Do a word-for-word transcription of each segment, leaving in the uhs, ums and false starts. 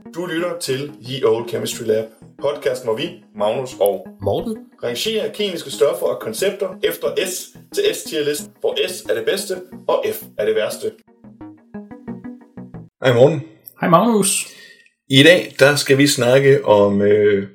Du lytter til Ye Old Chemistry Lab, podcasten hvor vi, Magnus og Morten, rangerer kemiske stoffer og koncepter efter S til S-tier-listen, hvor S er det bedste og F er det værste. Hej Morten. Hej Magnus. I dag der skal vi snakke om øh,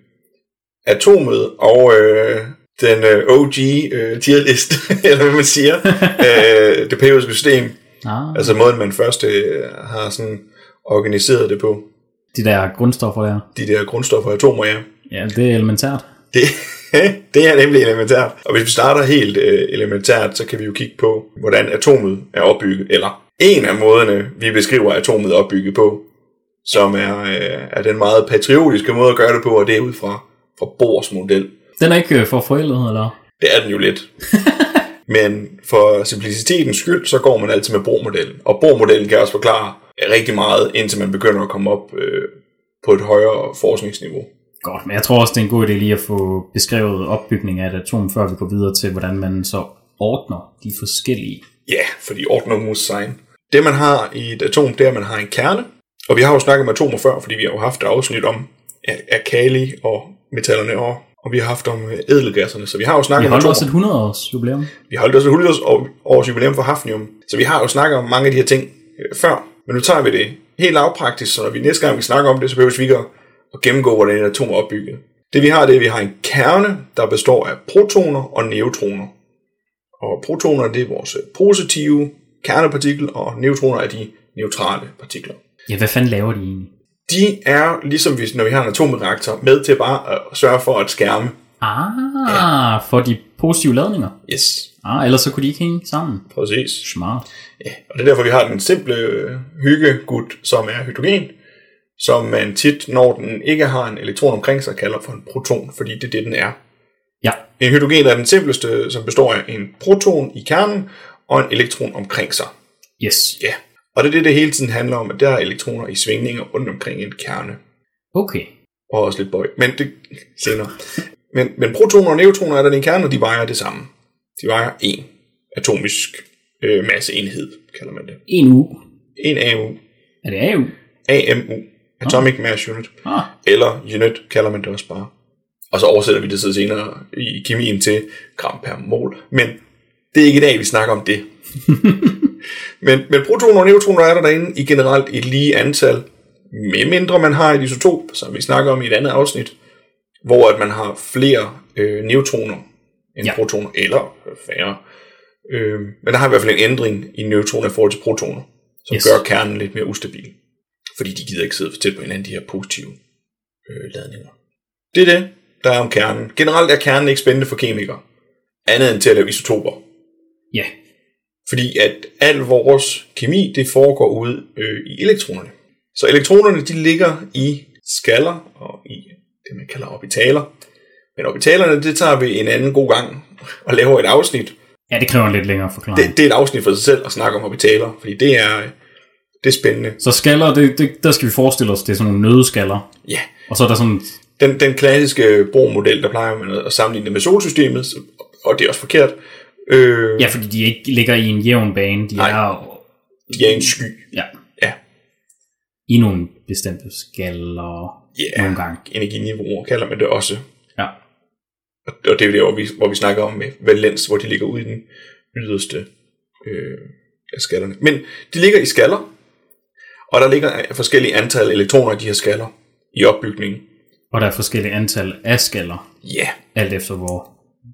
atomet og øh, den øh, O G øh, tier-liste, eller hvad man siger, øh, det periodiske system. Ah. Altså måden man først øh, har sådan organiseret det på. De der grundstoffer der. De der grundstoffer og atomer, ja. Ja, det er elementært. Det, det er nemlig elementært. Og hvis vi starter helt øh, elementært, så kan vi jo kigge på, hvordan atomet er opbygget. Eller en af måderne, vi beskriver atomet opbygget på, som er, øh, er den meget patriotiske måde at gøre det på, og det er ud fra, fra Bohrs model. Den er ikke for forældet, eller? Det er den jo lidt. Men for simplicitetens skyld, så går man altid med Bohr-modellen. Og Bohr-modellen kan også forklare rigtig meget, indtil man begynder at komme op øh, på et højere forskningsniveau. Godt, men jeg tror også, det er en god idé lige at få beskrevet opbygning af et atom, før vi går videre til, hvordan man så ordner de forskellige. Ja, fordi ordner muss sein. Det man har i et atom, det er, at man har en kerne. Og vi har jo snakket om atomer før, fordi vi har jo haft et afsnit om alkali og metallerne, og, og vi har haft om ædelgasserne. Så vi har jo snakket om atomer. Vi holdt også et hundrede-års jubilæum. Vi holdt også et hundrede-års jubilæum for hafnium. Så vi har jo snakket om mange af de her ting øh, før. Men nu tager vi det helt lavpraktisk, så når vi næste gang vi snakker om det, så behøver vi ikke at gennemgå, hvordan et atom er opbygget. Det vi har, det er, at vi har en kerne, der består af protoner og neutroner. Og protoner, det er vores positive kernepartikel, og neutroner er de neutrale partikler. Ja, hvad fanden laver de egentlig? De er, ligesom hvis, når vi har en atomreaktor, med til bare at sørge for at skærme. Ah, ja. For de positive ladninger? Yes. Ah, ellers så kunne de ikke hænge sammen. Præcis. Smart. Ja, og det er derfor, vi har den simple hyggegut, som er hydrogen, som man tit, når den ikke har en elektron omkring sig, kalder for en proton, fordi det er det, den er. Ja. En hydrogen er den simpleste, som består af en proton i kernen og en elektron omkring sig. Yes. Ja, og det er det, det hele tiden handler om, at der er elektroner i svingninger rundt omkring en kerne. Okay. Og også lidt bøj, men det senere. men, men protoner og neutroner er der i en kerne, og de vejer det samme. De vejer en atomisk øh, masseenhed, kalder man det. En U. En A U. Er det A U? A M U. Atomic ah. Mass Unit. Ah. Eller unit kalder man det også bare. Og så oversætter vi det så senere i kemien til gram per mol. Men det er ikke i dag, vi snakker om det. men, men protoner og neutroner er der derinde i generelt et lige antal, med mindre man har et isotop, som vi snakker om i et andet afsnit, hvor at man har flere øh, neutroner end ja. protoner, eller færre. Øh, men der har i hvert fald en ændring i neutroner i forhold til protoner, som yes. gør kernen lidt mere ustabil. Fordi de gider ikke sidde for tæt på hinanden, de her positive øh, ladninger. Det er det, der er om kernen. Generelt er kernen ikke spændende for kemikere, andet end til at lave isotoper. Ja. Yeah. Fordi at al vores kemi, det foregår ude øh, i elektronerne. Så elektronerne, de ligger i skaller og i det, man kalder orbitaler. Men orbitalerne, det tager vi en anden god gang og laver et afsnit. Ja, det kræver en lidt længere forklaring. Det, det er et afsnit for sig selv at snakke om orbitaler, fordi det er, det er spændende. Så skaller, det, det, der skal vi forestille os, det er sådan nogle nødeskaller. Ja. Og så er der sådan... Den, den klassiske Bohr-model, der plejer man at sammenligne det med solsystemet, og det er også forkert. Øh, ja, fordi de ikke ligger i en jævn bane. De nej, er, de er en sky. Ja. Ja. I nogle bestemte skaller. Ja, nogle gange. Energiniveauer kalder man det også. Ja. Og, og det er jo der, hvor vi, hvor vi snakker om med valens, hvor de ligger ude i den yderste øh, af skallerne. Men de ligger i skaller, og der ligger forskellige antal elektroner i de her skaller i opbygningen. Og der er forskellige antal af skaller. Ja. Yeah. Alt efter hvor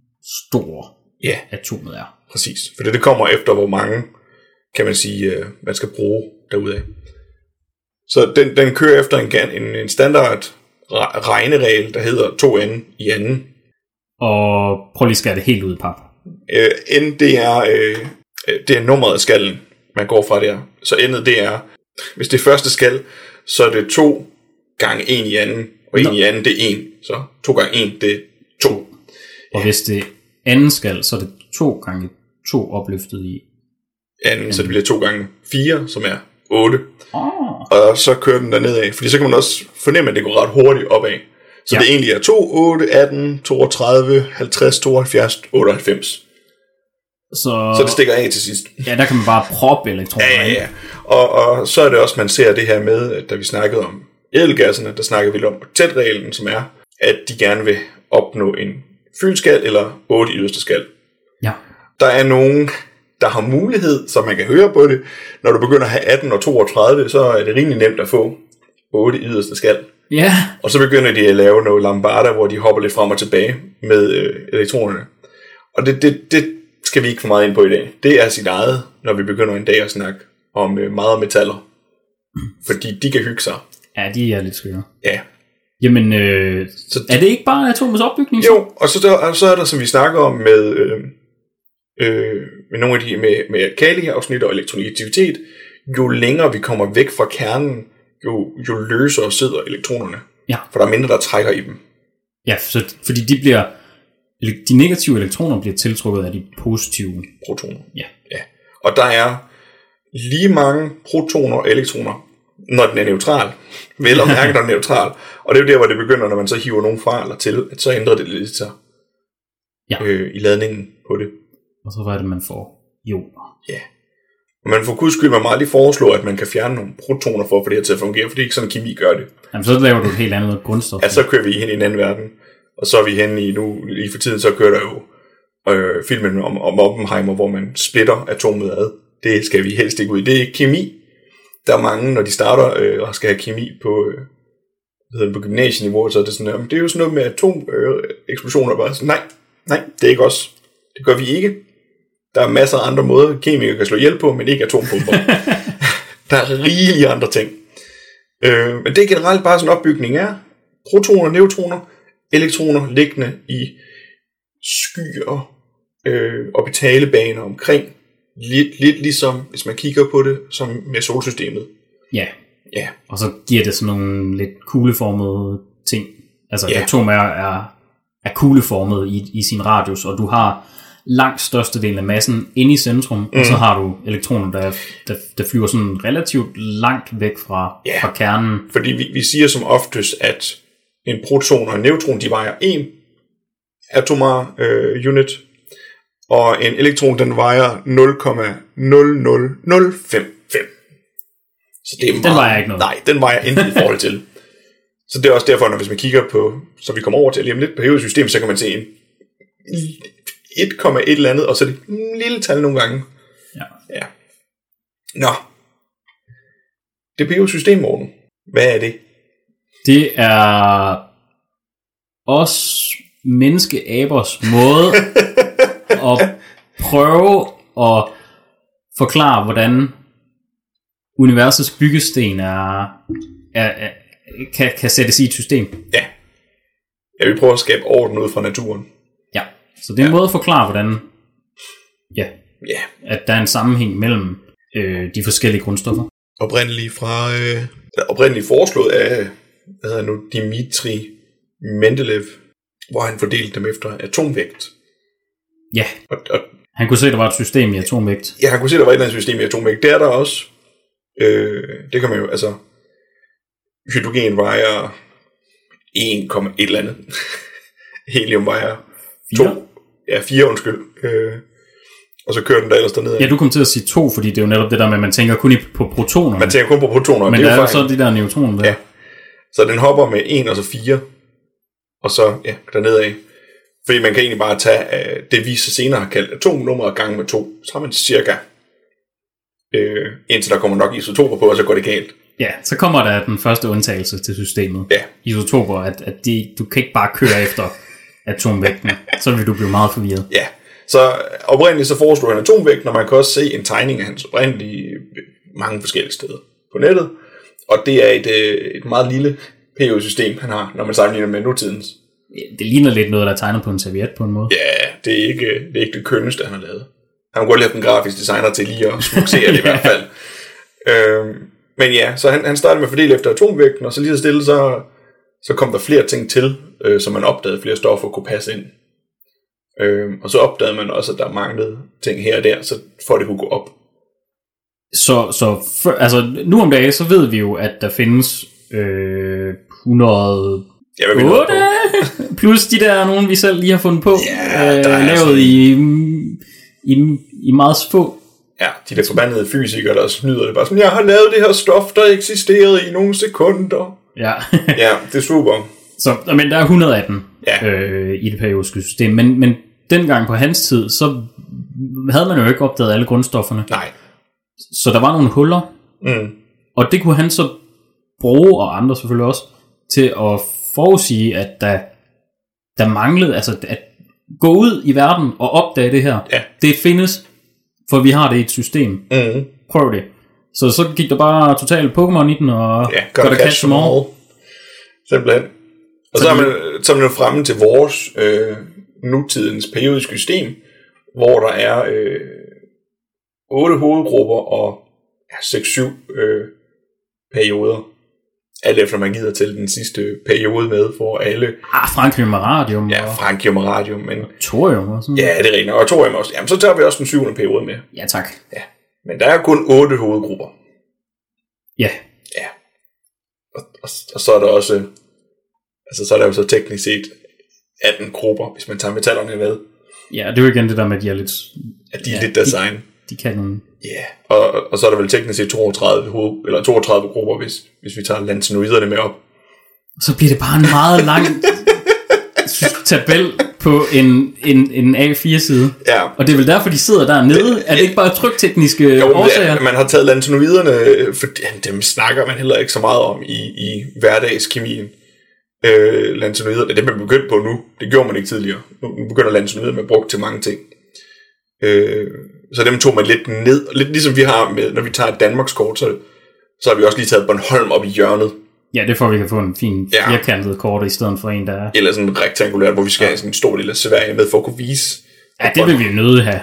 stor yeah. atomet er. Præcis. For det, det kommer efter, hvor mange, kan man sige, øh, man skal bruge derudaf. Så den, den kører efter en, en, en standard regneregel, der hedder to n i anden. Og prøv lige at skære det helt ud i pap. Øh, n, det er, øh, det er nummeret af skallen, man går fra der. Så n'et, det er, hvis det er første skal, så er det to gange en i anden. Og en i anden, det er en. Så to gange en, det er to. Og ja. Hvis det anden skal, så er det to gange to opløftet i anden, anden. Så det bliver to gange fire, som er otte. Oh. Og så kører den der nedad. Fordi så kan man også fornemme, at det går ret hurtigt opad. Så ja. Det egentlig er to, otte, atten, toogtredive, halvtreds, tooghalvfjerds, otteoghalvfems. Så, så det stikker af til sidst. Ja, der kan man bare proppe elektroner. Ja, ja, ja. Og, og så er det også, man ser det her med, at da vi snakkede om ædelgasserne, der snakker vi om oktetreglen, som er, at de gerne vil opnå en fyldskal eller otte yderste skal. Ja. Der er nogen, der har mulighed, så man kan høre på det. Når du begynder at have atten og toogtredive, så er det rimelig nemt at få otte yderste skal. Ja. Og så begynder de at lave noget lambada, hvor de hopper lidt frem og tilbage med øh, elektronerne. Og det, det, det skal vi ikke få meget ind på i dag. Det er sit eget, når vi begynder en dag at snakke om øh, meget metaller. Fordi de kan hygge sig. Ja, de er lidt skøre. Ja. Jamen, øh, så er det ikke bare atomets opbygning? Så? Jo, og så, der, og så er der, som vi snakker om med, øh, øh, med nogle af de med, med alkali-afsnit og elektronegativitet, jo længere vi kommer væk fra kernen, jo, jo løsere sidder elektronerne. Ja. For der er mindre, der trækker i dem. Ja, så, fordi de bliver, de negative elektroner bliver tiltrukket af de positive protoner. Ja. Ja. Og der er lige mange protoner og elektroner, når den er neutral. Vel og mærke, når den er neutral. Og det er jo der, hvor det begynder, når man så hiver nogle fra eller til, at så ændrer det lidt sig ja. øh, i ladningen på det. Og så er det, man får ioner. Ja. Og man får guds skyld, man må aldrig foreslå, at man kan fjerne nogle protoner for at få det her til at fungere, for det er ikke sådan, kemi gør det. Jamen, så laver du et helt andet grundstof. Ja, så kører vi hen i en anden verden. Og så er vi hen i nu, lige for tiden, så kører der jo øh, filmen om, om Oppenheimer, hvor man splitter atomet ad. Det skal vi helst ikke ud i. Det er kemi. Der er mange, når de starter øh, og skal have kemi på, øh, på gymnasieniveau, så er det sådan, jamen, det er jo sådan noget med atomeksplosioner. Øh, bare sådan, nej, nej, det er ikke os. Det gør vi ikke. Der er masser af andre måder, kemikere kan slå ihjel på, men ikke atompumper. Der er rigelige andre ting. Øh, men det er generelt bare sådan en opbygning er. Protoner, neutroner, elektroner liggende i skyer, øh, orbitalebaner omkring. Lidt, lidt ligesom, hvis man kigger på det, som med solsystemet. Ja. Ja. Og så giver det sådan nogle lidt kugleformede ting. Altså ja. et atom er, er, er kugleformet i, i sin radius, og du har langt størstedelen af massen inde i centrum, mm. og så har du elektroner, der, der, der flyver sådan relativt langt væk fra, ja. fra kernen. Fordi vi, vi siger som oftest, at en proton og en neutron, de vejer en atomar øh, unit, og en elektron, den vejer nul komma nul nul nul fem fem. Så det er den meget, vejer ikke noget. Nej, den vejer intet i forhold til. Så det er også derfor, når hvis man kigger på, så vi kommer over til lige om lidt på periodisk system, så kan man se en et komma et eller andet, og så er det et lille tal nogle gange. Ja. Ja. Nå. Det periodiske system, Morten. Hvad er det? Det er os menneskeabers måde at prøve at forklare, hvordan universets byggesten er, er, er, kan, kan sættes i et system. Ja. Jeg vil prøve at skabe orden ud fra naturen. Ja, så det er en ja. måde at forklare, hvordan ja, ja. at der er en sammenhæng mellem øh, de forskellige grundstoffer. Oprindeligt fra øh, oprindeligt foreslået af hvad hedder nu, Dmitri Mendeleev, hvor han fordelte dem efter atomvægt. Ja, og, og, han kunne se, at der var et system i atomvægt. Ja, han kunne se, at der var et eller andet system i atomvægt. Det er der også. Øh, det kan man jo, altså, hydrogen vejer en komma et eller andet. Helium vejer to. Ja, fire, undskyld. Øh, og så kører den der ellers dernede. Ja, du kom til at sige to, fordi det er jo netop det der med, at man tænker kun på protoner. Man tænker kun på protoner. Men det der er jo faktisk så de der neutroner der. Ja. Så den hopper med en og så fire. Og så, ja, dernede af. Fordi man kan egentlig bare tage uh, det, vi så senere har kaldt atomnummeret gange med to. Så har man cirka, øh, indtil der kommer nok isotoper på, og så går det galt. Ja, så kommer der den første undtagelse til systemet. Ja. Isotoper, at, at de, du kan ikke bare køre efter atomvægten. Så vil du blive meget forvirret. Ja, så oprindeligt så foreslår han atomvægt, når man kan også se en tegning af hans oprindelige mange forskellige steder på nettet. Og det er et, et meget lille periodesystem, han har, når man sammenligner med nutidens. Det ligner lidt noget, der er tegnet på en serviet på en måde. Ja, det er ikke det, er ikke det kønneste, han har lavet. Han har godt lavet den grafiske designer til lige at smuksere det i hvert fald. Øhm, men ja, så han, han startede med at fordele efter atomvægten, og så lige så stille, så, så kom der flere ting til, øh, som man opdagede, flere stoffer kunne passe ind. Øhm, og så opdagede man også, at der manglede ting her og der, så for at det kunne gå op. Så, så for, altså, nu om dagen, så ved vi jo, at der findes øh, hundrede Ja, hvad otte plus de der nogen, vi selv lige har fundet på, ja, øh, der er lavet sådan... i, i, i meget få. Ja, de der forbandede fysikere, der snyder det bare sådan, jeg har lavet det her stof, der eksisterede i nogle sekunder. Ja. Ja, det er super. Så, men der er et hundrede af dem ja. øh, i det periodiske system. Men, men dengang på hans tid, så havde man jo ikke opdaget alle grundstofferne. Nej. Så der var nogle huller. Mm. Og det kunne han så bruge, og andre selvfølgelig også, til at forudsige, at der, der manglede, altså at gå ud i verden og opdage det her. Ja. Det findes, for vi har det i et system. Mm. Prøv det. Så så gik der bare totalt Pokémon i den, og ja, gotta catch, catch them all. all. Simpelthen. Og så, så er man, så er man fremme til vores øh, nutidens periodiske system, hvor der er øh, otte hovedgrupper og ja, seks syv øh, perioder. Alt efter man gider til den sidste periode med, for alle... Ah, Frankium og Radium. Ja, Frankium og Radium, men... Thorium og sådan. Ja, det er rigtigt. Og Thorium også. Jamen, så tager vi også den syvende periode med. Ja, tak. Ja, men der er kun otte hovedgrupper. Ja. Ja. Og, og, og så er der også... Altså, så er der jo så teknisk set atten grupper, hvis man tager metallerne med. Ja, det er jo igen det der med, at de er lidt... At de er ja, lidt design. De, de kan nogle... Ja, yeah. og, og så er der vel teknisk set toogtredive, hoved, eller toogtredive grupper, hvis, hvis vi tager lantanoiderne med op. Så bliver det bare en meget lang tabel på en, en, en A fire side. Ja. Og det er vel derfor, de sidder dernede. Det, er det ikke bare tryktekniske jo, årsager? Ja, man har taget lantanoiderne, for dem snakker man heller ikke så meget om i, i hverdagskemien. Øh, lantanoider, det er det, man begyndt på nu. Det gjorde man ikke tidligere. Nu begynder lantanoider med brugt til mange ting. Øh, så dem tog man lidt ned, lidt ligesom vi har med, når vi tager et Danmarkskort, så, så har vi også lige taget Bornholm op i hjørnet. Ja, det får vi kan få en fin ja. firkantet kort i stedet for en, der er... Eller sådan en rektangulært, hvor vi skal ja. have sådan en stor lille Sverige med for at kunne vise. Ja, det vil vi jo nødt have.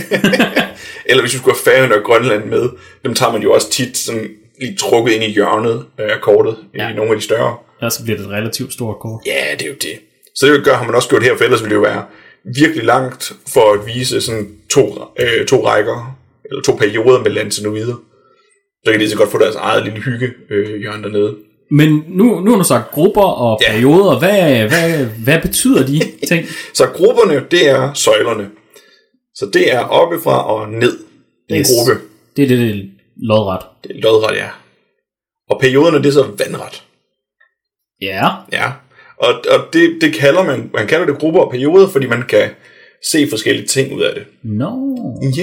Eller hvis vi skulle have Færøerne og Grønland med, dem tager man jo også tit sådan lige trukket ind i hjørnet af kortet, ja. i nogle af de større. Ja, så bliver det et relativt stort kort. Ja, det er jo det. Så det gør, har man også gjort her, for ellers ville det jo være virkelig langt for at vise sådan to, øh, to rækker, eller to perioder med lantanoider. Så kan de så godt få deres eget lille hygge øh, hjørne dernede. Men nu, nu har du sagt grupper og ja. perioder. Hvad, hvad, hvad betyder de ting? Så grupperne, det er søjlerne. Så det er oppefra og ned. Det er yes. en gruppe. Det er det, det er lodret. Det er lodret, ja. Og perioderne, det er så vandret. Ja. Ja. Og, og det, det kalder man, man kalder det grupper og perioder, fordi man kan se forskellige ting ud af det. No. Ja.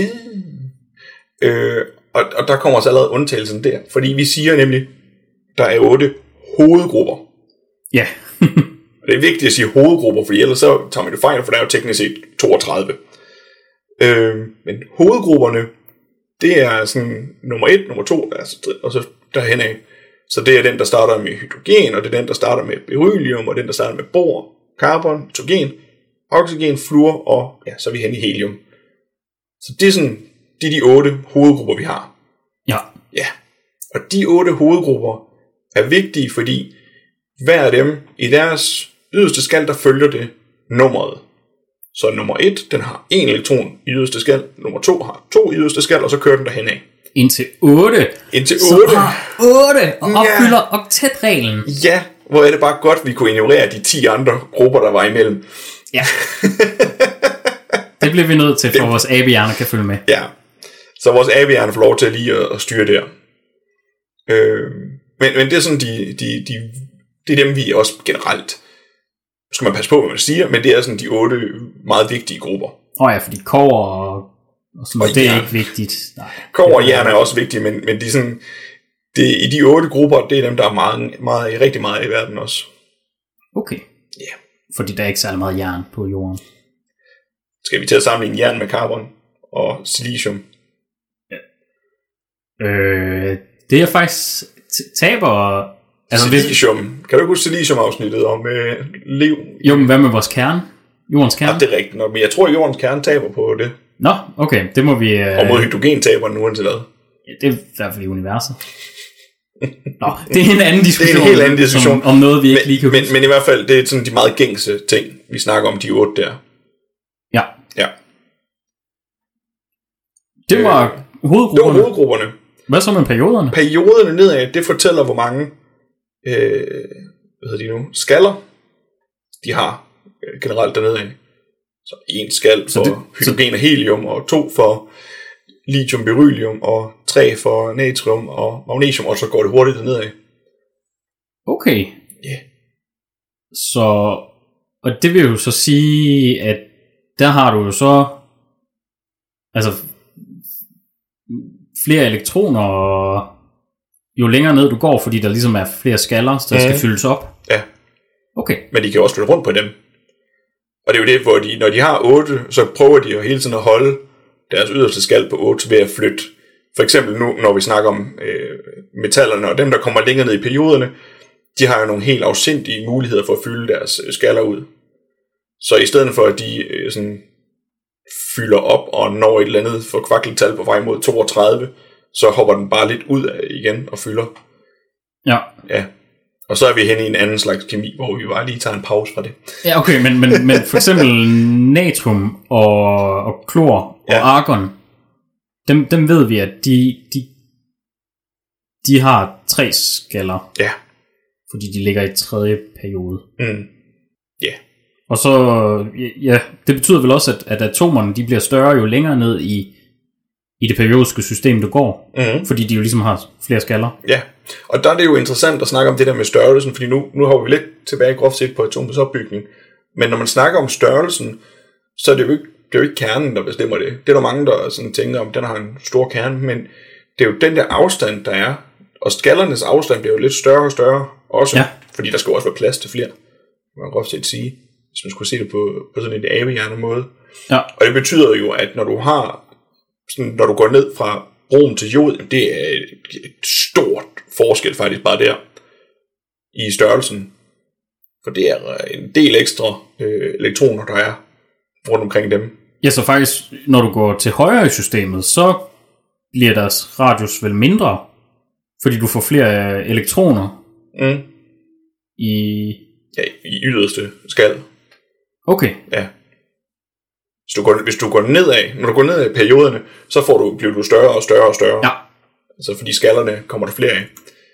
Yeah. Øh, og, og der kommer også allerede undtagelsen der, fordi vi siger nemlig, der er otte hovedgrupper. Ja. Og det er vigtigt at sige hovedgrupper, for ellers så tager man det fejl, for der er jo teknisk set toogtredive. Øh, men hovedgrupperne, det er sådan nummer et, nummer to, og så derhen af. Så det er den, der starter med hydrogen, og det er den, der starter med beryllium, og den, der starter med bor, carbon, nitrogen, oxygen, fluor, og ja, så er vi hen i helium. Så det er sådan, det er de otte hovedgrupper, vi har. Ja. Ja. Og de otte hovedgrupper er vigtige, fordi hver af dem i deres yderste skal, der følger det nummeret. Så nummer et, den har en elektron i yderste skal, nummer to har to i yderste skal, og så kører den derhen af. Indtil otte. Indtil otte. Så har otte og opfylder ja. oktetreglen. Ja, hvor er det bare godt, vi kunne ignorere de ti andre grupper, der var imellem. Ja. Det bliver vi nødt til, for det, vores A B-hjerner kan følge med. Ja, så vores A B-hjerner får lov til lige at, at styre der. Øh, men, men det er sådan, de, de, de, det er dem, vi også generelt, skal man passe på, hvad man siger, men det er sådan de otte meget vigtige grupper. Åh oh ja, fordi kobber og, og sådan noget, det er jern. ikke vigtigt. Nej, kobber og jern er også vigtige, men, men de, sådan, det, i de otte grupper, det er dem, der er meget, meget, rigtig meget i verden også. Okay. Ja. Yeah. Fordi der er ikke særlig meget jern på jorden. Skal vi til at sammenligne jern med carbon og silicium? Ja. Øh, det er faktisk t- taber... Altså, silicium. Hvis... Kan du ikke huske silicium-afsnittet om øh, liv? Jo, men hvad med vores kerne? Jordens kerne? Ja, det er rigtigt nok, men jeg tror, at jordens kerne taber på det. Nå, okay, det må vi... Øh... Og mod hydrogen taber den uanset hvad. Ja, det er i hvert fald i universet. Nå, det er en anden diskussion. Det er en helt anden diskussion. Om, om noget, vi ikke men, lige kan men, men i hvert fald, det er sådan de meget gængse ting, vi snakker om, de otte der. Ja. Ja. Det var øh, hovedgrupperne. Det var hovedgrupperne. Hvad så med perioderne? Perioderne nedad, det fortæller, hvor mange øh, hvad hedder de nu, skaller de har øh, generelt dernede af. Så en skal for det, hydrogen og helium, og to for lithium, beryllium, og tre for natrium og magnesium, og så går det hurtigt dernede af. Okay. Ja. Yeah. Så, og det vil jo så sige, at der har du jo så, altså, flere elektroner, jo længere ned du går, fordi der ligesom er flere skaller, der mm. skal fyldes op. Ja. Okay. Men de kan også flytte rundt på dem. Og det er jo det, hvor de, når de har otte, så prøver de jo hele tiden at holde deres yderste skal på otte ved at flytte. For eksempel nu, når vi snakker om øh, metallerne, og dem, der kommer længere ned i perioderne, de har jo nogle helt afsindige muligheder for at fylde deres skaller ud. Så i stedet for, at de øh, sådan, fylder op og når et eller andet for kvakkeltal på vej mod toogtredive, så hopper den bare lidt ud af igen og fylder. Ja. Ja. Og så er vi henne i en anden slags kemi, hvor vi bare lige tager en pause fra det. Ja, okay, men, men, men for eksempel natrium og, og klor og ja. argon, dem, dem ved vi, at de, de, de har tre skaller. Ja. Fordi de ligger i tredje periode. Mm. Ja. Yeah. Og så, ja, det betyder vel også, at, at atomerne, de bliver større jo længere ned i, i det periodiske system, du går. Mm. Fordi de jo ligesom har flere skaller. Ja, og der er det jo interessant at snakke om det der med størrelsen, fordi nu, nu har vi lidt tilbage groft set på atomets opbygning. Men når man snakker om størrelsen, så er det jo ikke, det er jo ikke kernen, der bestemmer det. Det er der mange, der sådan tænker om, den har en stor kerne, men det er jo den der afstand, der er. Og skallernes afstand bliver jo lidt større og større også, ja. Fordi der skal også være plads til flere, man kan groft set sige, hvis man skulle se det på, på sådan en avehjerne måde. Ja. Og det betyder jo, at når du har sådan, når du går ned fra brom til jod, det er et, et stort forskel faktisk bare der i størrelsen. For det er en del ekstra øh, elektroner, der er rundt omkring dem. Ja, så faktisk, når du går til højre i systemet, så bliver deres radius vel mindre, fordi du får flere elektroner mm. i... Ja, i yderste skal. Okay. Ja. Hvis du, går, hvis du går nedad, når du går nedad i perioderne, så får du, bliver du større og større og større. Ja. Altså fordi skallerne kommer der flere af.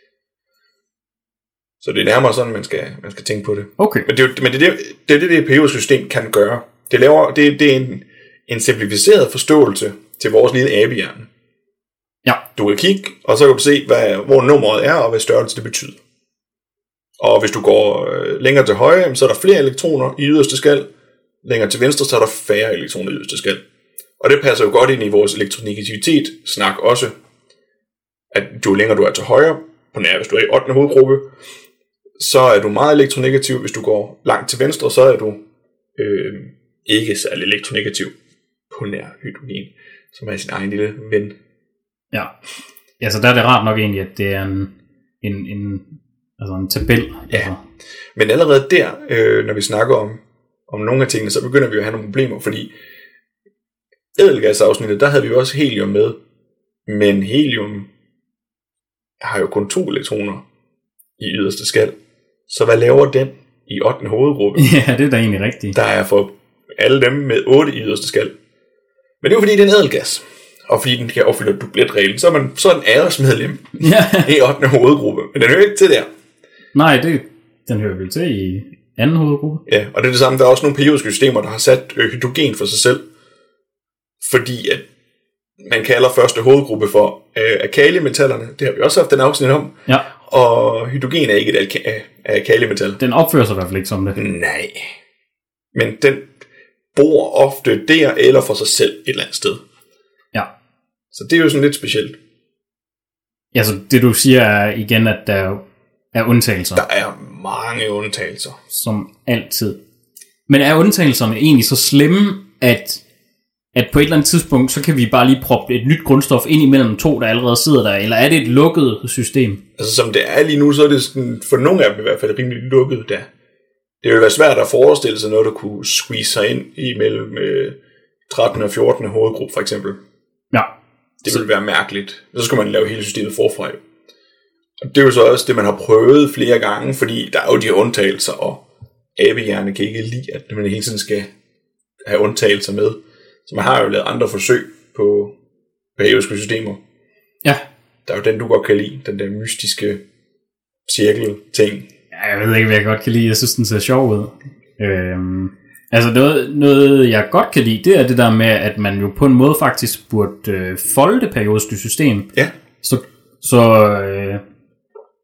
Så det er nærmere sådan, man skal, man skal tænke på det. Okay. Men det er men det, er det, det, er det, det periodiske system kan gøre. Det, laver, det, det er en, en simplificeret forståelse til vores lille abehjerne. Ja. Du kan kigge, og så kan du se, hvad, hvor nummeret er, og hvad størrelse det betyder. Og hvis du går længere til højre, så er der flere elektroner i yderste skal. Længere til venstre, så er der færre elektroner i yderste skal. Og det passer jo godt ind i vores elektronegativitet snak også. At jo længere du er til højre, på nær hvis du er i ottende hovedgruppe, så er du meget elektronegativ. Hvis du går langt til venstre, så er du øh, ikke særlig elektronegativ på nær hydrogen, som er sin egen lille ven. Ja, ja, så der er det rart nok egentlig, at det er en, en, en, altså en tabel. Ja, altså. Men allerede der, øh, når vi snakker om, om nogle af tingene, så begynder vi jo at have nogle problemer, fordi ædelgasafsnittet, der havde vi jo også helium med, men helium har jo kun to elektroner i yderste skal. Så hvad laver den i ottende hovedgruppe? Ja, det er da egentlig rigtigt. Der er for alle dem med otte i yderste skal. Men det er jo fordi, det er en ædelgas. Og fordi den kan opfylde dubletreglen, så er man så er en æresmedlem i ottende hovedgruppe. Men den hører ikke til der. Nej, det, den hører vel til i anden hovedgruppe. Ja, og det er det samme. Der er også nogle periodiske systemer, der har sat hydrogen for sig selv. Fordi at man kalder første hovedgruppe for øh, alkalimetallerne. Det har vi også haft den afsnit om. Ja. Og hydrogen er ikke et alka- alkalimetal. Den opfører sig i hvert fald ikke som det. Nej. Men den bor ofte der eller for sig selv et eller andet sted. Ja. Så det er jo sådan lidt specielt. Ja, så det du siger er igen, at der er undtagelser. Der er mange undtagelser. Som altid. Men er undtagelserne egentlig så slemme, at, at på et eller andet tidspunkt, så kan vi bare lige proppe et nyt grundstof ind imellem to, der allerede sidder der? Eller er det et lukket system? Altså som det er lige nu, så er det sådan, for nogle af dem i hvert fald rimelig lukket der. Det ville være svært at forestille sig noget, der kunne squeeze sig ind imellem øh, trettende og fjortende hovedgruppe for eksempel. Ja. Det ville være mærkeligt. Så skulle man lave hele systemet forfra. Og det er jo så også det, man har prøvet flere gange, fordi der er jo de undtagelser, og abehjerne kan ikke lide, at man hele tiden skal have undtagelser med. Så man har jo lavet andre forsøg på periodiske systemer. Ja. Der er jo den, du godt kan lide, den der mystiske cirkel-ting. Ja, jeg ved ikke, hvad jeg godt kan lide. Jeg synes, den ser sjov ud. Øhm, altså noget, noget, jeg godt kan lide, det er det der med, at man jo på en måde faktisk burde øh, folde det periodiske system. Ja. Så, så, øh,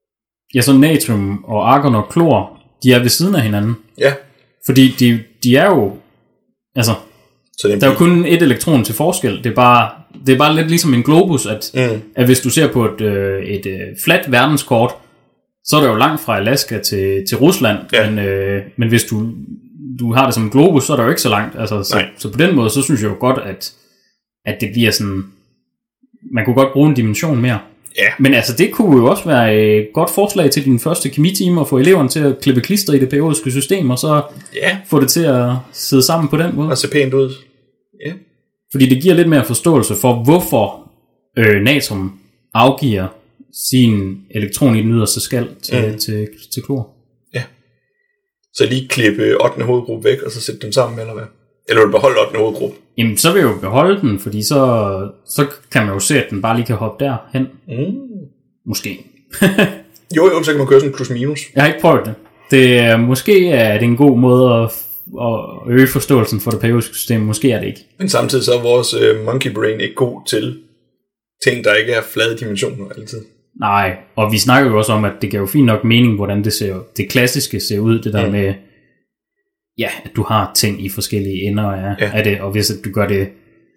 ja, så natrium og argon og klor, de er ved siden af hinanden. Ja. Fordi de, de er jo, altså, så det der er jo kun et elektron til forskel. Det er bare, det er bare lidt ligesom en globus, at, mm. at hvis du ser på et, øh, et øh, fladt verdenskort, så er der jo langt fra Alaska til, til Rusland, ja. men, øh, men hvis du, du har det som en globus, så er der jo ikke så langt. Altså, så, så på den måde, så synes jeg jo godt, at, at det bliver sådan, man kunne godt bruge en dimension mere. Ja. Men altså, det kunne jo også være et godt forslag til din første kemitime, at få eleverne til at klippe klister i det periodiske system, og så ja. få det til at sidde sammen på den måde. Og se pænt ud. Ja. Fordi det giver lidt mere forståelse for, hvorfor øh, natrium afgiver sin elektron i den yderste skal til, mm. til, til klor. Ja. Så lige klippe ottende hovedgruppe væk, og så sætte dem sammen, eller hvad? Eller vil du beholde ottende hovedgruppe? Jamen, så vil jeg jo beholde den, fordi så, så kan man jo se, at den bare lige kan hoppe derhen. Mm. Måske. jo, jo, så kan man køre sådan plus minus. Jeg har ikke prøvet det. det måske er det en god måde at, at øge forståelsen for det periodiske system. Måske er det ikke. Men samtidig så er vores uh, monkey brain ikke god til ting, der ikke er flade dimensioner altid. Nej, og vi snakker jo også om, at det giver jo fint nok mening, hvordan det ser det klassiske ser ud, det der mm. med, ja, at du har ting i forskellige ender af, ja. af det, og hvis at du gør det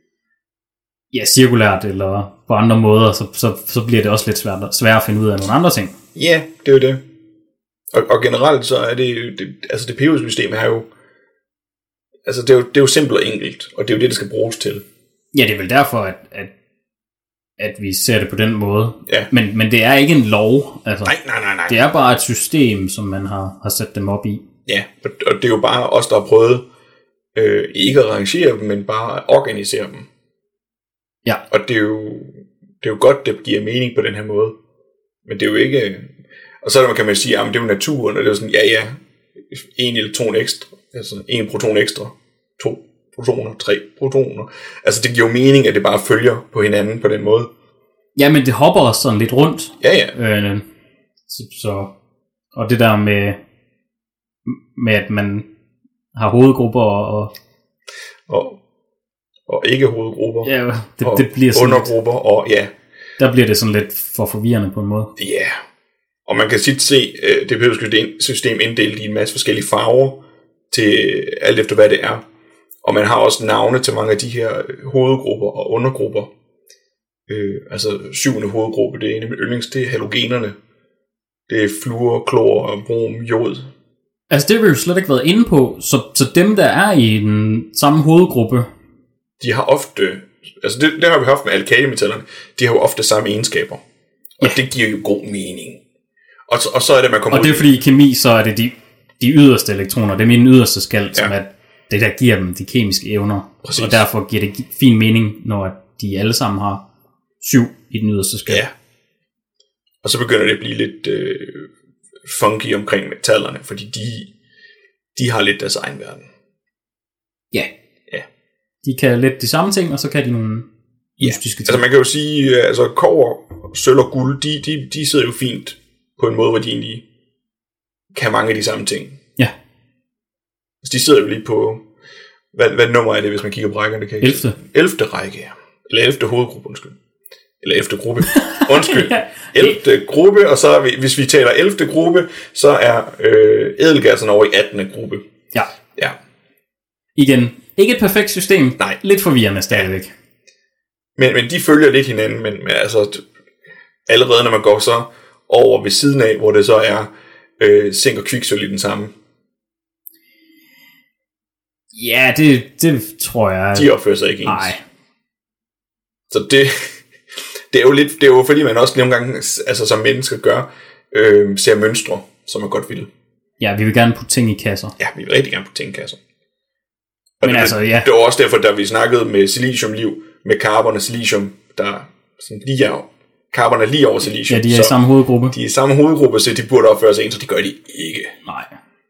ja, cirkulært eller på andre måder, så, så, så bliver det også lidt svært, svært at finde ud af nogle andre ting. Ja, det er jo det. Og, og generelt så er det, det altså det periodiske system er jo, altså det er jo, det er jo simpelt og enkelt, og det er jo det, det skal bruges til. Ja, det er vel derfor, at, at at vi ser det på den måde. Ja. Men, men det er ikke en lov. Altså, nej, nej, nej, nej. Det er bare et system, som man har, har sat dem op i. Ja, og det er jo bare os, der har prøvet øh, ikke at rangere dem, men bare at organisere dem. Ja. Og det er jo, det er jo godt, det giver mening på den her måde. Men det er jo ikke... Og så kan man sige, at det er jo naturen, og det er jo sådan, ja, ja, en elektron ekstra, altså en proton ekstra, to protoner, tre protoner. Altså det giver jo mening, at det bare følger på hinanden på den måde. Ja, men det hopper også sådan lidt rundt. Ja, ja. Øh, så, så, og det der med, med at man har hovedgrupper og... Og, og ikke hovedgrupper. Ja, det, og det bliver sådan undergrupper, lidt, og ja. Der bliver det sådan lidt for forvirrende på en måde. Ja, yeah. Og man kan tit se øh, det periodiske system inddelt i en masse forskellige farver, til alt efter hvad det er. Og man har også navne til mange af de her hovedgrupper og undergrupper. Øh, altså syvende hovedgruppe, det er en af mine yndlings, det er halogenerne. Det er fluor, klor, brom, jod. Altså det har vi jo slet ikke været inde på, så, så dem der er i den samme hovedgruppe, de har ofte, altså det, det har vi haft med alkalimetallerne, de har jo ofte samme egenskaber. Og ja. Det giver jo god mening. Og, og så er det, man kommer Og det er fordi i kemi, så er det de, de yderste elektroner, det er min yderste skal, ja. Som er det, der giver dem de kemiske evner. Præcis. Og derfor giver det fin mening, når de alle sammen har syv i den yderste skal. Ja. Og så begynder det at blive lidt øh, funky omkring metallerne, fordi de, de har lidt deres egen verden. Ja. Ja. De kan lidt de samme ting, og så kan de nogle ja. mystiske ting. Altså man kan jo sige, altså kobber, sølv og guld, de, de, de sidder jo fint på en måde, hvor de egentlig kan mange af de samme ting. Ja. Altså de sidder jo lige på, hvad, hvad nummer er det, hvis man kigger på rækkerne? Kan ellevte. ellevte række, ja. Eller ellevte hovedgruppe, undskyld. Eller ellevte gruppe. Undskyld. ja. ellevte gruppe, og så er vi, hvis vi taler ellevte gruppe, så er øh, ædelgasserne over i attende gruppe. Ja. Ja. Igen, ikke et perfekt system. Nej. Lidt forvirrende stadigvæk. Ja. Men, men de følger lidt hinanden, men, men altså allerede når man går så over ved siden af, hvor det så er øh, zink og kviksølv i den samme. Ja, det, det tror jeg. De opfører sig ikke ens. Nej. Så det, det er jo lidt, det er jo fordi man også nogle gange, altså som mennesker gør, øh, ser mønstre, som man godt vil. Ja, vi vil gerne putte ting i kasser. Ja, vi vil rigtig gerne putte ting i kasser. Og Men det, altså, ja. Det var også derfor, da vi snakkede med siliciumliv, med carbon og silicium, der sådan lige er, carbon er lige over silicium. Ja, de er i samme hovedgruppe. De er i samme hovedgruppe, så de burde opføre sig ens, så de gør de ikke. Nej.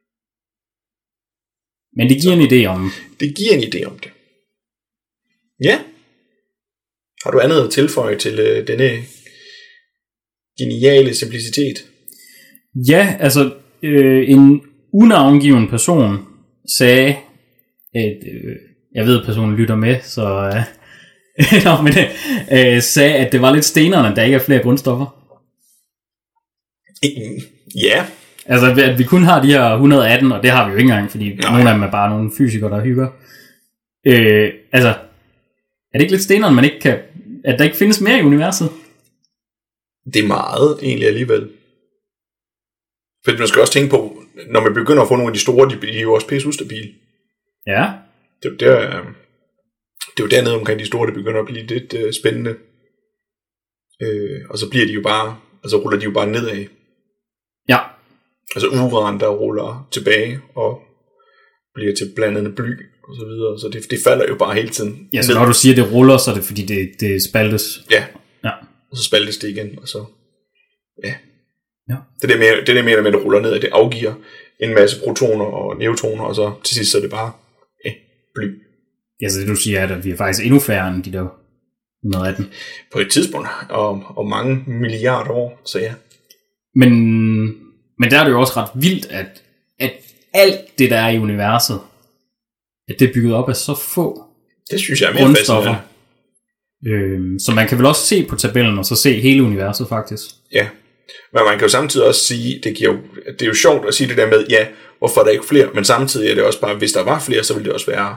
Men det giver en idé om... Det giver en idé om det. Ja. Har du andet at tilføje til øh, denne geniale simplicitet? Ja, altså øh, en unavngiven person sagde, at øh, jeg ved, at personen lytter med, så øh, Nå, men, øh, sagde, at det var lidt stenerne, der ikke er flere grundstoffer. Ja. Altså, at vi kun har de her et hundrede og atten, og det har vi jo ikke engang, fordi Nej. nogle af dem er bare nogle fysikere, der hygger. Øh, altså, er det ikke lidt steneren, man ikke kan, at der ikke findes mere i universet? Det er meget, egentlig alligevel. For man skal også tænke på, når man begynder at få nogle af de store, de, de er jo også pisse ustabile. Ja. Det, det, er, det er jo dernede omkring de store, det begynder at blive lidt uh, spændende. Øh, og så bliver de jo bare, altså ruller de jo bare nedad. Ja. Altså uran, der ruller tilbage og bliver til blandet bly og så videre. Så det, det falder jo bare hele tiden. Ja, så når du siger, det ruller, så er det fordi, det, det spaltes. Ja. Ja. Og så spaltes det igen, og så, ja. Ja. Det er det, mere, det, er det mere, med, at det ruller ned, at det afgiver en masse protoner og neutroner, og så til sidst så er det bare ja, bly. Ja, så det du siger, er, at vi er faktisk endnu færre end de der et hundrede og atten. På et tidspunkt, og, og mange milliarder år, så ja. Men, men der er det jo også ret vildt, at, at alt det, der er i universet, at det er bygget op af så få det synes jeg er mere fascinerende. Øhm, så man kan vel også se på tabellen, og så se hele universet faktisk. Ja, men man kan jo samtidig også sige, det, giver jo, det er jo sjovt at sige det der med, ja, hvorfor er der ikke flere, men samtidig er det også bare, hvis der var flere, så ville det også være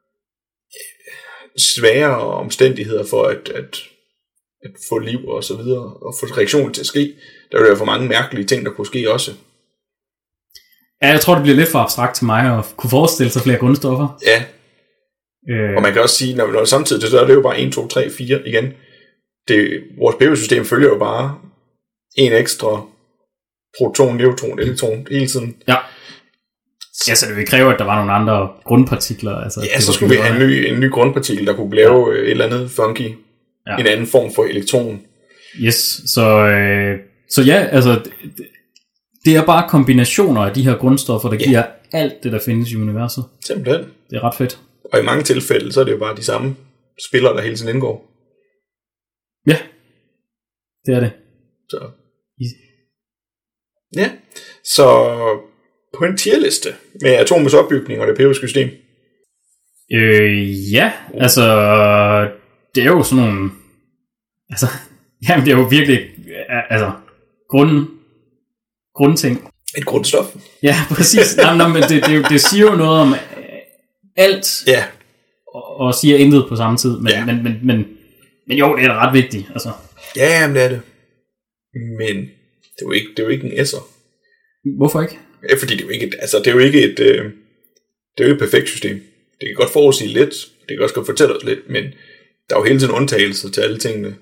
sværere omstændigheder for at, at, at få liv og så videre, og få reaktionen til at ske. Der er jo for mange mærkelige ting, der kunne ske også. Ja, jeg tror, det bliver lidt for abstrakt til mig at kunne forestille sig flere grundstoffer. Ja, øh. og man kan også sige, når, når samtidig, så er det jo bare et, to, tre, fire igen. Det, vores periodesystem følger jo bare en ekstra proton, neutron, elektron hele tiden. Ja. Ja, så det vil kræve, at der var nogle andre grundpartikler. Altså, ja, så skulle vi have en ny, en ny grundpartikel, der kunne lave ja. et eller andet funky. Ja. En anden form for elektron. Yes, så, øh, så ja, altså, det, det er bare kombinationer af de her grundstoffer, der ja. giver alt det, der findes i universet. Simpelthen. Det er ret fedt. Og i mange tilfælde, så er det jo bare de samme spillere, der hele tiden indgår. Ja, det er det. Så. Ja, så på en tierliste med atomets opbygning og det periodiske system. Øh, ja, altså, det er jo sådan nogle, altså, jamen det er jo virkelig, altså, grund, grundting. Et grundstof. Ja, præcis. Jamen, nej, men det, det, det siger jo noget om alt, ja. og, og siger intet på samme tid, men, ja. men, men, men, men jo, det er da ret vigtigt, altså. Ja, jamen det er det. Men det er jo ikke, det er jo ikke en S'er. Hvorfor ikke? Ja, fordi det er jo ikke et, altså det er jo ikke et, øh, det er jo et perfekt system. Det kan godt forudsige lidt, det kan også godt fortælle os lidt, men der er jo hele tiden undtagelser til alle tingene.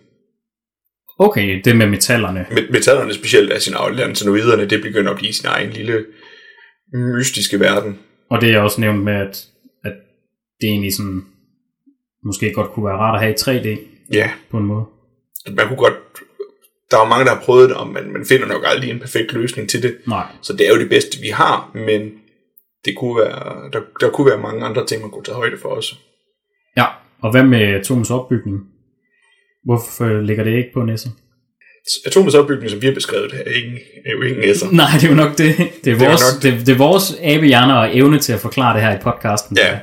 Okay, det med metallerne. Met- metallerne specielt af sin alantonoiderne, det begynder at blive sin egen lille mystiske verden. Og det er også nævnt med, at, at det egentlig sådan, måske godt kunne være rart at have i tre D. Ja. På en måde. Man kunne godt, der er mange, der har prøvet det, og man, man finder nok aldrig en perfekt løsning til det. Nej. Så det er jo det bedste, vi har, men det kunne være, der, der kunne være mange andre ting, man kunne tage højde for også. Ja, og hvad med atomets opbygning? Hvorfor ligger det ikke på en S'er? Atomets opbygning, som vi har beskrevet, er, ikke, er jo ikke en S'er. Nej, det er jo nok det. Det er, det vores, nok det. Det, det er vores abehjerner og evne til at forklare det her i podcasten. Ja.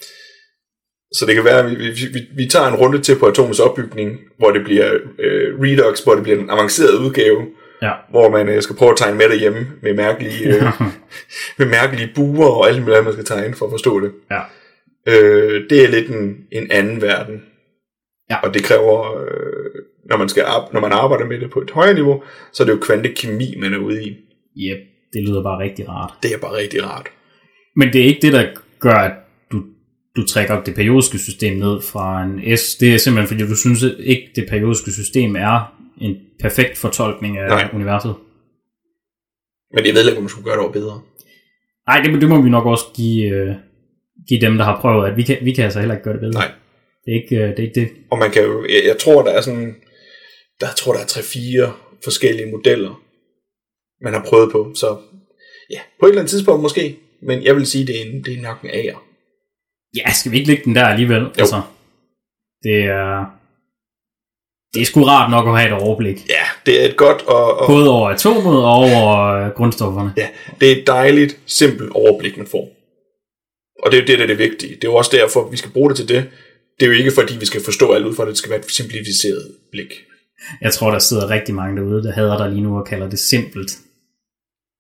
Så det kan være, at vi, vi, vi, vi tager en runde til på atomets opbygning, hvor det bliver øh, Redux, hvor det bliver en avanceret udgave, ja. Hvor man øh, skal prøve at tegne med derhjemme med mærkelige, øh, med mærkelige buer og alt muligt, man skal tegne for at forstå det. Ja. Øh, det er lidt en, en anden verden. Ja. Og det kræver, øh, når, man skal op, når man arbejder med det på et højere niveau, så er det jo kvantekemi, man er ude i. Jep, det lyder bare rigtig rart. Det er bare rigtig rart. Men det er ikke det, der gør, at du, du trækker det periodiske system ned fra en S. Det er simpelthen, fordi du synes ikke, det periodiske system er en perfekt fortolkning af Nej. universet. Men jeg ved ikke, om man skulle gøre det over bedre. Nej, det, det må vi nok også give, uh, give dem, der har prøvet, at vi kan, vi kan altså heller ikke gøre det bedre. Nej. Det er ikke uh, det. Er ikke det. Og man kan jo, jeg, jeg tror, der er sådan, der jeg tror, der er tre-fire forskellige modeller, man har prøvet på. Så ja, på et eller andet tidspunkt måske, men jeg vil sige, det er, en, det er nok en A'er. Ja, skal vi ikke lægge den der alligevel? Jo. Altså, det er... Det er sgu rart nok at have et overblik. Ja, det er et godt og... og både over atomet og over grundstofferne. Ja, det er et dejligt, simpelt overblik, man får. Og det er jo det, der er det vigtige. Det er jo også derfor, vi skal bruge det til det. Det er jo ikke, fordi vi skal forstå alt ud fra det. Det skal være et simplificeret blik. Jeg tror, der sidder rigtig mange derude, der hader dig lige nu og kalder det simpelt.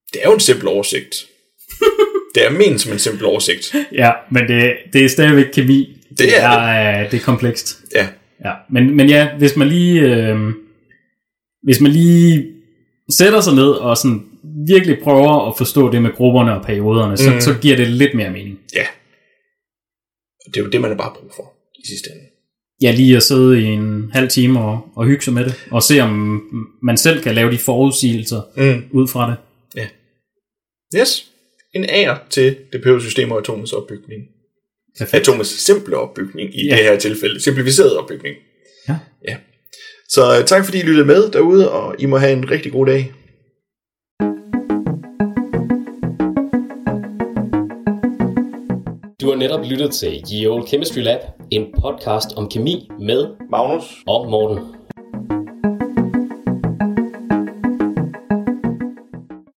Det er jo en simpel oversigt. Det er ment som en simpel oversigt. Ja, men det, det er stadigvæk kemi. Det, det er, er det. Det er komplekst. Ja. Ja, men, men ja, hvis man lige øh, hvis man lige sætter sig ned og sådan virkelig prøver at forstå det med grupperne og perioderne, så, mm. så giver det lidt mere mening. Ja. Det er jo det, man har bare brug for i sidste ende. Ja, lige at sidde i en halv time og, og hygge sig med det, og se om man selv kan lave de forudsigelser mm. ud fra det. Ja. Yes. En ære til det periodiske system og atomets opbygning. Perfekt. Atomets simple opbygning i ja. det her tilfælde. Simplificeret opbygning. Ja. Ja. Så tak fordi I lyttede med derude, og I må have en rigtig god dag. Du har netop lyttet til Ye Olde Chemistry Lab, en podcast om kemi med Magnus og Morten.